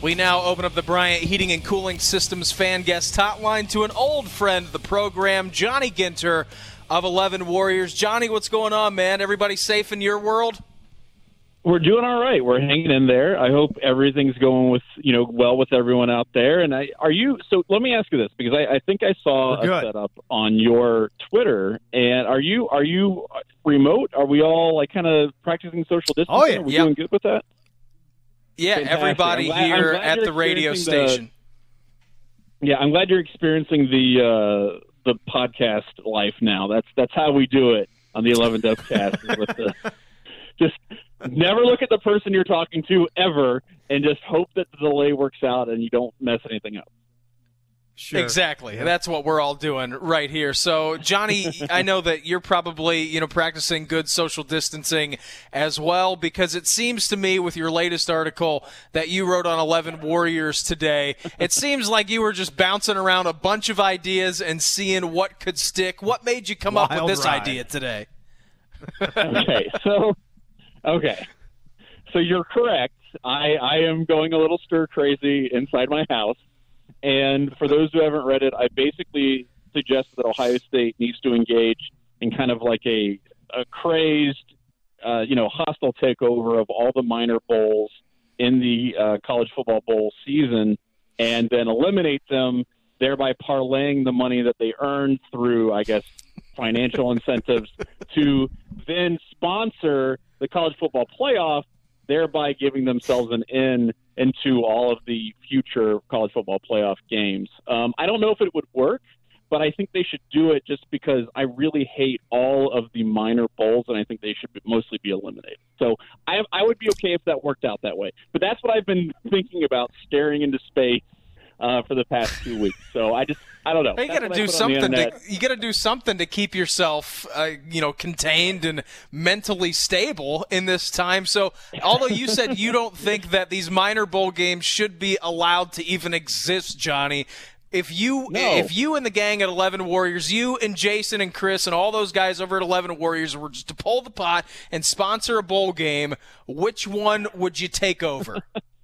We now open up the Bryant Heating and Cooling Systems fan guest hotline to an old friend of the program, Johnny Ginter of 11 Warriors. Johnny, what's going on, man? Everybody safe in your world? We're doing all right. We're hanging in there. I hope everything's going well with everyone out there. And so let me ask you this, because I think I saw a setup on your Twitter. And are you remote? Are we all like kind of practicing social distancing? Oh, yeah. Are we doing good with that? Yeah, Fantastic. Everybody here at the radio station. I'm glad you're experiencing the podcast life now. That's how we do it on the 11 Death Cast. Just never look at the person you're talking to ever, and just hope that the delay works out and you don't mess anything up. Sure. Exactly. Yeah. That's what we're all doing right here. So, Johnny, I know that you're probably, practicing good social distancing as well, because it seems to me with your latest article that you wrote on 11 Warriors today, it seems like you were just bouncing around a bunch of ideas and seeing what could stick. What made you come up with this idea today? Okay. So you're correct. I am going a little stir crazy inside my house. And for those who haven't read it, I basically suggest that Ohio State needs to engage in kind of like a crazed, hostile takeover of all the minor bowls in the college football bowl season, and then eliminate them, thereby parlaying the money that they earn through, I guess, financial incentives to then sponsor the college football playoff, thereby giving themselves an in into all of the future college football playoff games. I don't know if it would work, but I think they should do it just because I really hate all of the minor bowls, and I think they should mostly be eliminated. So I would be okay if that worked out that way. But that's what I've been thinking about, staring into space for the past 2 weeks. So I don't know. You got to do something. You got to do something to keep yourself, contained and mentally stable in this time. So, although you said you don't think that these minor bowl games should be allowed to even exist, Johnny, if you and the gang at 11 Warriors, you and Jason and Chris and all those guys over at 11 Warriors were just to pull the pot and sponsor a bowl game, which one would you take over?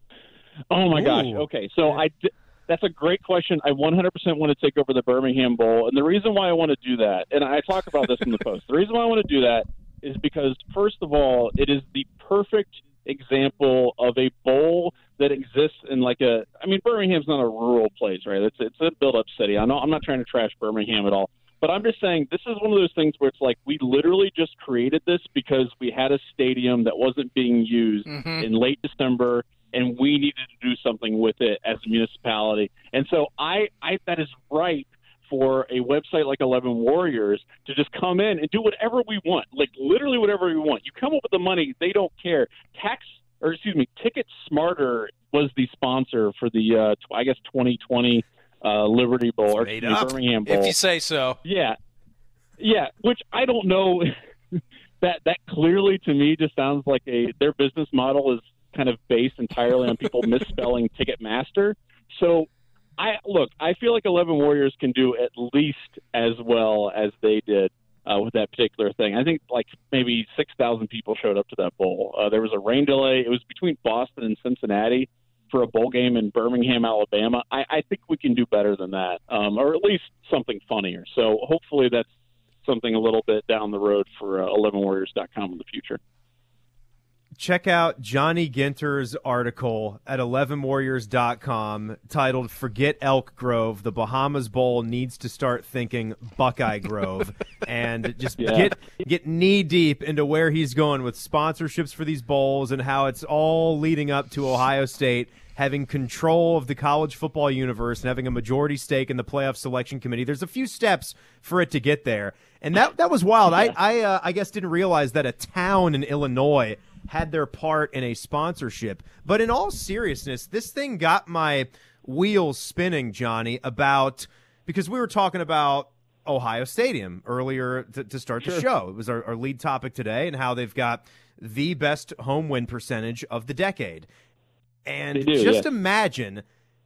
Oh my gosh. Okay, so that's a great question. I 100% want to take over the Birmingham Bowl. And the reason why I want to do that, and I talk about this in the post, the reason why I want to do that is because, first of all, it is the perfect example of a bowl that exists in Birmingham's not a rural place, right? It's a built-up city. I'm not trying to trash Birmingham at all. But I'm just saying this is one of those things where it's like we literally just created this because we had a stadium that wasn't being used in late December, and we needed to do something with it as a municipality. And so I that is ripe for a website like 11 Warriors to just come in and do whatever we want, like literally whatever we want. You come up with the money, they don't care. Ticket Smarter was the sponsor for the, 2020 Liberty Bowl or Birmingham Bowl. If you say so. Yeah, which I don't know. that clearly to me just sounds like their business model is kind of based entirely on people misspelling Ticketmaster. So I feel like 11 Warriors can do at least as well as they did with that particular thing. I think like maybe 6,000 people showed up to that bowl. There was a rain delay. It was between Boston and Cincinnati for a bowl game in Birmingham, Alabama. I think we can do better than that, or at least something funnier. So hopefully that's something a little bit down the road for 11warriors.com in the future. Check out Johnny Ginter's article at 11warriors.com titled "Forget Elk Grove. The Bahamas Bowl Needs to Start Thinking Buckeye Grove." And just get knee-deep into where he's going with sponsorships for these bowls and how it's all leading up to Ohio State having control of the college football universe and having a majority stake in the playoff selection committee. There's a few steps for it to get there. And that was wild. I guess didn't realize that a town in Illinois had their part in a sponsorship. But in all seriousness, this thing got my wheels spinning, Johnny, because we were talking about Ohio Stadium earlier to start the show. It was our lead topic today, and how they've got the best home win percentage of the decade. And imagine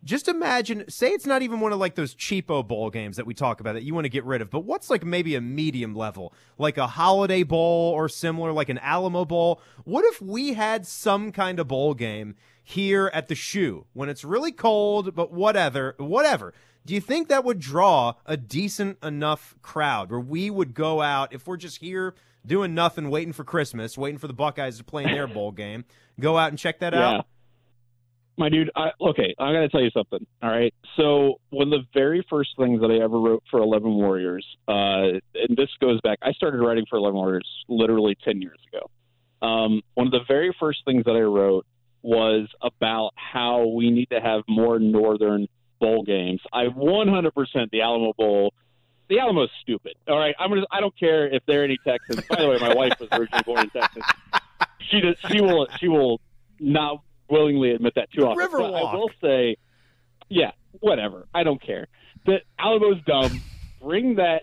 Just imagine, say it's not even one of like those cheapo bowl games that we talk about that you want to get rid of, but what's like maybe a medium level, like a Holiday Bowl or similar, like an Alamo Bowl? What if we had some kind of bowl game here at the Shoe when it's really cold, but whatever? Do you think that would draw a decent enough crowd where we would go out if we're just here doing nothing, waiting for Christmas, waiting for the Buckeyes to play in their bowl game, go out and check that out? My dude, I got to tell you something, all right? So one of the very first things that I ever wrote for 11 Warriors, and this goes back, I started writing for 11 Warriors literally 10 years ago. One of the very first things that I wrote was about how we need to have more northern bowl games. I 100% the Alamo Bowl. The Alamo's stupid. All right, I don't care if there are any Texans. By the way, my wife was originally born in Texas. She will not willingly admit that too often. But I will say, yeah, whatever. I don't care. The Alamo's dumb. Bring that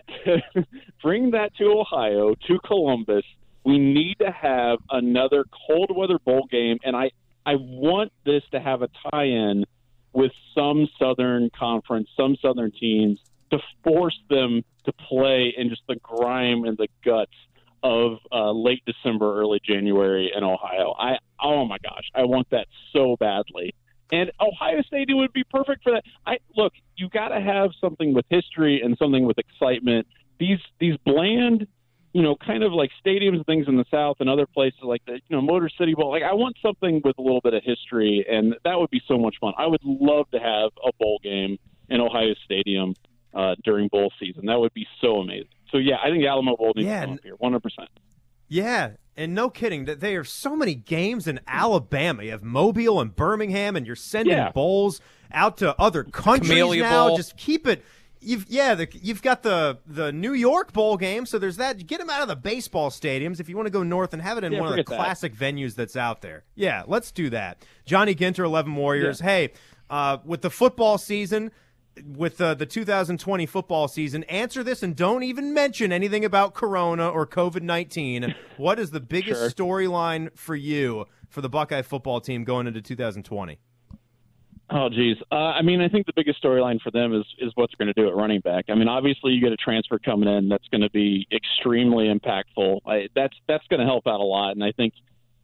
to Ohio, to Columbus. We need to have another cold weather bowl game, and I want this to have a tie-in with some Southern Conference, some Southern teams, to force them to play in just the grime and the guts of late December, early January in Ohio. Oh my gosh, I want that so badly. And Ohio Stadium would be perfect for that. Look, you got to have something with history and something with excitement. These bland, kind of like stadiums and things in the South and other places like the, Motor City Bowl. Like, I want something with a little bit of history, and that would be so much fun. I would love to have a bowl game in Ohio Stadium during bowl season. That would be so amazing. So, yeah, I think Alamo Bowl needs to come up here, 100%. Yeah, and no kidding, that there are so many games in Alabama. You have Mobile and Birmingham, and you're sending bowls out to other countries Camellia now. Bowl. Just keep it. You've got the New York bowl game, so there's that. Get them out of the baseball stadiums if you want to go north and have it in one of the classic venues that's out there. Yeah, let's do that. Johnny Ginter, 11 Warriors. Yeah. Hey, with the football season, with the 2020 football season, answer this and don't even mention anything about Corona or COVID-19. What is the biggest storyline for you for the Buckeye football team going into 2020? Oh, geez. I think the biggest storyline for them is what they're going to do at running back. Obviously, you get a transfer coming in that's going to be extremely impactful. That's going to help out a lot. And I think,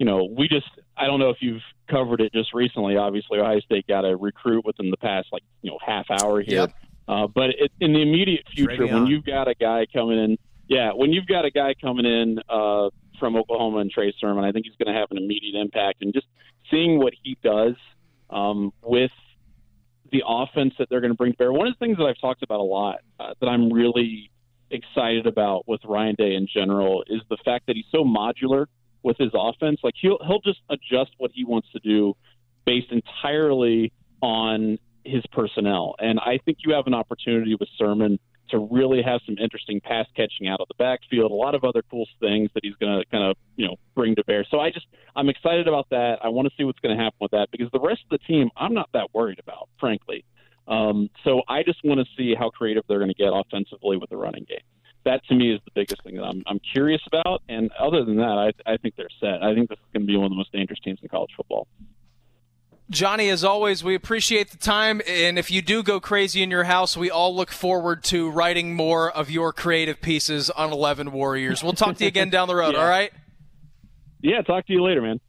I don't know if you've covered it just recently. Obviously, Ohio State got a recruit within the past, half hour here. Yep. But in the immediate future, when you've got a guy coming in, from Oklahoma and Trey Sermon, I think he's going to have an immediate impact. And just seeing what he does with the offense that they're going to bring to bear. One of the things that I've talked about a lot that I'm really excited about with Ryan Day in general is the fact that he's so modular with his offense. Like he'll just adjust what he wants to do based entirely on his personnel. And I think you have an opportunity with Sermon to really have some interesting pass catching out of the backfield, a lot of other cool things that he's going to kind of, bring to bear. So I'm excited about that. I want to see what's going to happen with that because the rest of the team, I'm not that worried about, frankly. So I just want to see how creative they're going to get offensively with the running game. That to me is the biggest thing that I'm curious about. And other than that, I think they're set. I think this is going to be one of the most dangerous teams in college football. Johnny, as always, we appreciate the time, and if you do go crazy in your house, we all look forward to writing more of your creative pieces on 11 Warriors. We'll talk to you again down the road, all right? Yeah, talk to you later, man.